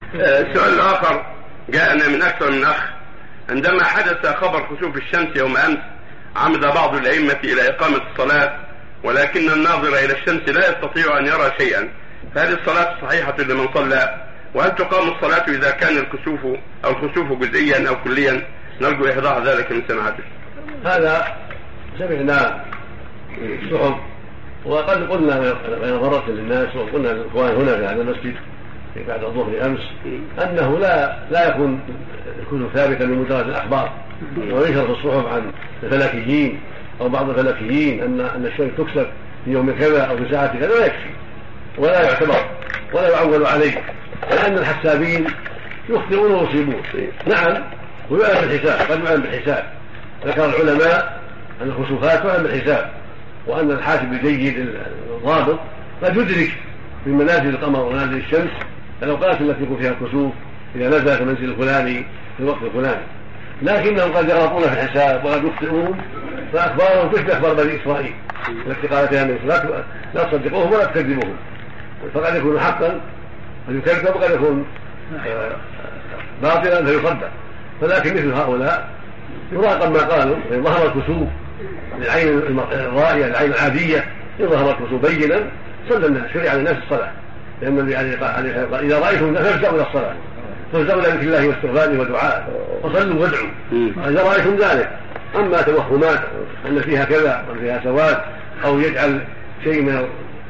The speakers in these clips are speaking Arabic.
سؤال آخر جاءنا من أكثر من أخ. عندما حدث خبر خسوف الشمس يوم أمس عمد بعض الأئمة إلى إقامة الصلاة، ولكن الناظر إلى الشمس لا يستطيع أن يرى شيئا، فهذه الصلاة صحيحة لمن صلى؟ وهل تقام الصلاة إذا كان الخسوف جزئيا أو كليا؟ نرجو إيضاح ذلك من سماحته. هذا سمعنا الصحف، وقد قلنا بين ضرة للناس، وقلنا للإخوان هنا في هذا المسجد بعد الظهر أمس أنه لا يكون الكتب ثابتا من مجرد الأخبار، وينشر في الصحف عن الفلكيين أو بعض الفلكيين أن الشمس تكسف في يوم كذا أو في ساعة كذا، لا يكفي ولا يعتبر ولا يعول عليه، لأن الحسابين يخطئون ويصيبون. نعم، ويعلم بالحساب، قد يعلم بالحساب. ذكر العلماء أن الخسوفات تعلم بالحساب، وأن الحاسب الجيد الضابط قد يدرك من منازل القمر ومنازل الشمس الأوقات التي يكون فيها الكسوف إذا نزل في المنزل الفلاني في الوقت الفلاني، لكنهم قد يغلطون في الحساب وقد يخطئون، فأخبارهم تشبه أخبار بني إسرائيل التي قالت فيها النبي لا تصدقوهم ولا تكذبوهم، فقد يكون حقا فيكذب وقد يكون باطلا فيصدق. فلكن مثل هؤلاء يراقب ما قالوا، إن ظهر الكسوف للعين الرائية العين العادية، إن ظهر الكسوف بينا صلى الناس، شرع للناس الصلاة، لأن النبي عليه قال إذا رأيتم فافزعوا إلى الصلاة، فافزعوا إلى ذكر الله واستغفاره ودعائه وصلوا وادعوا إذا رأيتم ذلك. أما توهمات أن فيها كذا أو فيها سواد أو يجعل شيء من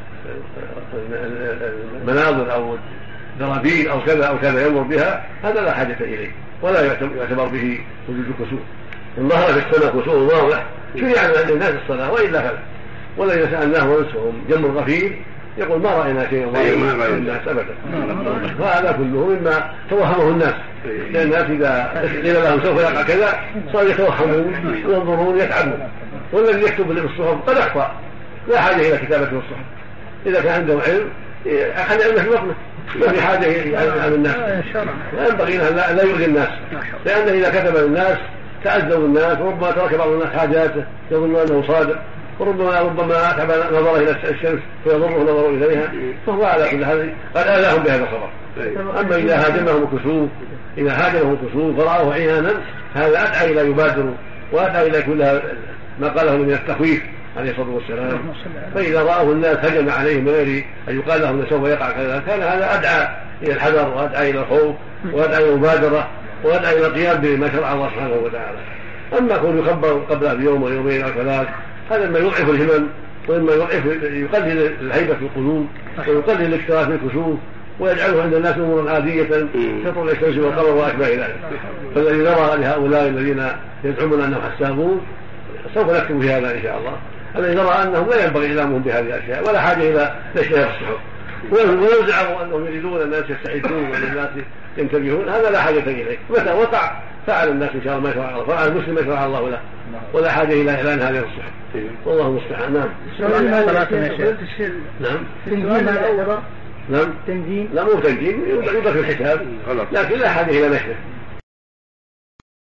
المناظر أو درابيل أو كذا أو كذا يمر بها، هذا لا حاجة إليه ولا يعتبر به وجود الكسوف. إن ظهر في السماء كسوف واضح شرع للناس الصلاة وإلا فلا. ولئن سألناه ونسهم جم غفير يقول ما رأينا شيئا ظاهرا الناس أبدا. وهذا كله مما توهمه الناس، لأن الناس إذا قيل لهم سوف يقع كذا صاروا يتوهمون وينظرون يتعبون، والذي يكتب بالصحف قد أخطأ، لا حاجة إلى كتابة الصحف. إذا كان عنده علم أخذ علمه في وقته، ما في حاجة إلى الناس، لا ينبغي لا يؤذي الناس، لأنه إذا كتب للناس تعذبوا الناس، وربما ترك بعض الناس حاجاته يظن أنه صادق، وربما أتعب نظره إلى الشمس فيضره نظره إليها، فهو على كل حال قد آذاهم بهذا الخبر. أما إذا هاجمهم الكسوف ورأوه عيانا، هذا أدعى إلى يبادروا وأدعى إلى كل ما قاله من التخويف عليه الصلاة والسلام. فإذا رأوه الناس هجم عليهم من غير أن يقال لهم سوف يقع كذا، كان هذا أدعى إلى الحذر وأدعى إلى الخوف وأدعى إلى المبادرة وأدعى إلى القيام بما شرع الله سبحانه وتعالى. أما كون يخبر قبل بيوم ويومين أو ثلاث، هذا ما يضعف الهمم وإما يقلل الهيبة في القلوب ويقلل الاكتراث في الكسوف ويجعله عند الناس أمورا عادية كطلوع الشمس والقمر وأشباه ذلك. فالذي نرى لهؤلاء الذين يزعمون أنهم حسابون سوف نكتب في هذا إن شاء الله. الذي نرى أنهم لا ينبغي إعلامهم بهذه الأشياء ولا حاجة إلى نشرها في الصحف، ويزعموا أنهم يريدون الناس يستعدون والناس ينتبهون، هذا لا حاجة إليه. متى وقع فعل الناس إن شاء الله ما شرع الله، فعل المسلم ما شرع الله له، ولا حاجة إلى إعلان هذه الصحف. والله المستعان. نعم. نعم. تنجيم. لا مو تنجيم، يوضع في الحساب، لكن لا حاجة إلى نشره.